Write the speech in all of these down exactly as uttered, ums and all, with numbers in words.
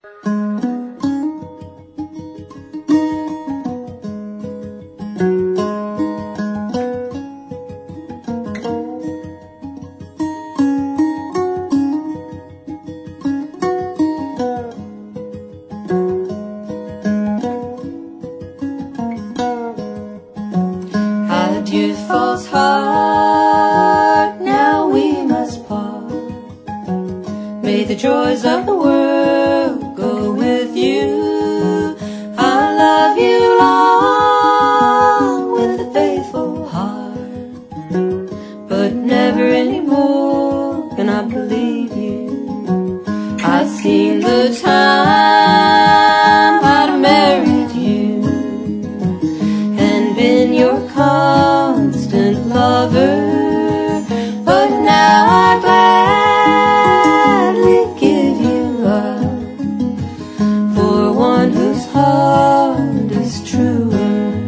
Adieu, false heart, now we must part. May the joys of the world go with you. I love you long with a faithful heart, but never anymore can I believe you. I've seen the time I'd have married you and been your constant lover, but now I gladly give you up for one whose heart is truer.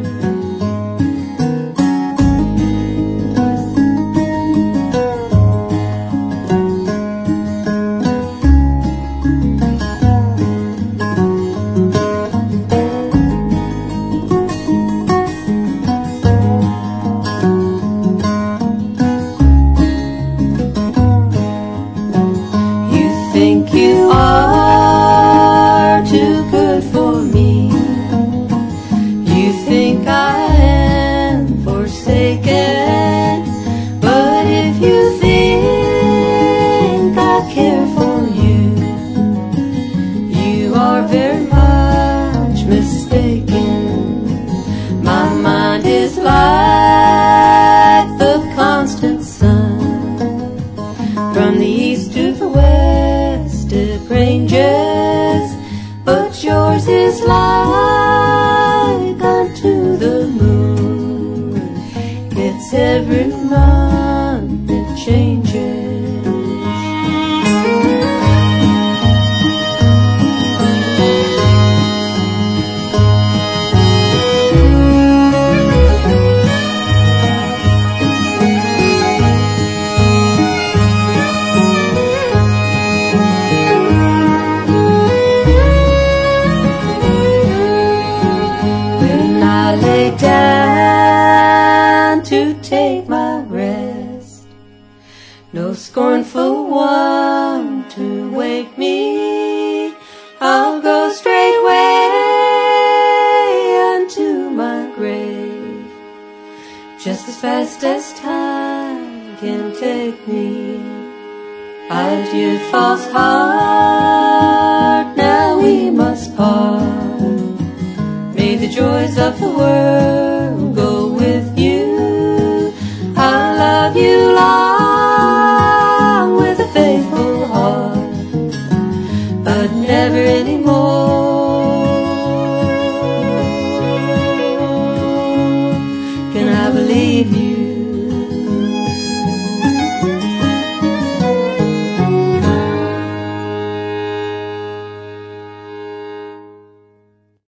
Think you are too good for me. You think I am forsaken, but if you think I care for you, you are very much mistaken. My mind is like the constant sun, from the east to the west it ranges, but yours is like unto the moon. It's every month it changes. I lay down to take my rest, no scornful one to wake me. I'll go straightway unto my grave, just as fast as time can take me. Adieu, false heart, now we must part. May the joys of the world